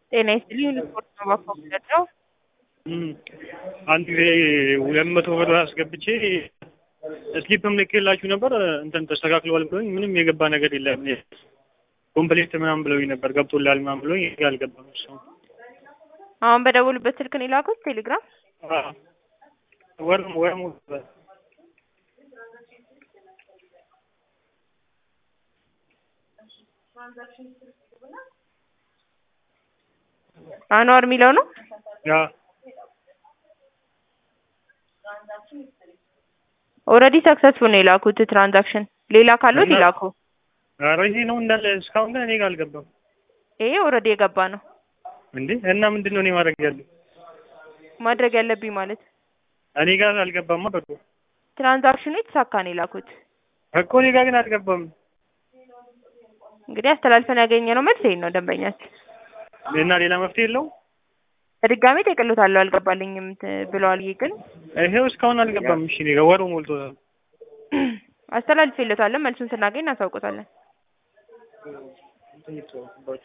ጤና ይስጥልኝ ስፖርት ነው ባኮብለለው አንድ ጊዜ 200 ብር አስገብቼ ስሊፕም ልኬላችሁ ነበር እንትን ተስተካክሏል ብሎኝ ምንም የገባ ነገር የለም። ኮምፕሊት ምናምን ብለውኝ ነበር ገብቶላል ምናምን ብሎኝ አልገባም። እሱ አሁን በደውልበት ስልክ ነው የላኩት ቴሌግራም ወርም አንዋር የሚለው ነው ያ ኦልሬዲ ሰክሰስፉል ነው የላኩት ትራንዛክሽን። ሌላ ካሉት ይላኩ። አረጂ ነው እንዳለ እስካሁን ግን እኔ ጋር አልገባም። ይሄ ኦልሬዲ የገባ ነው እንዴ? እና ምንድነው እኔ ማድረግ ያለብኝ ማለት እኔ ጋር አልገባማ። በቃ ትራንዛክሽኑ የተሳካ ነው የላኩት እኮ እኔ ጋር ግን አልገባም። እንግዲህ አስተላልፈን ያገኘነው መልስ ይሄን ነው ደንበኛችን። እና ሌላ መፍትሄ የለውም? በድጋሚ ጠቅሎታለሁ አልገባልኝም ብለዋል። ግን ይሄው እስካሁን አልገባም። እሺ እኔ ጋር ወሩ ሞልቶታል። አስተላልፌለታለሁ መልሱን ስናገኝ እናሳውቆታለን።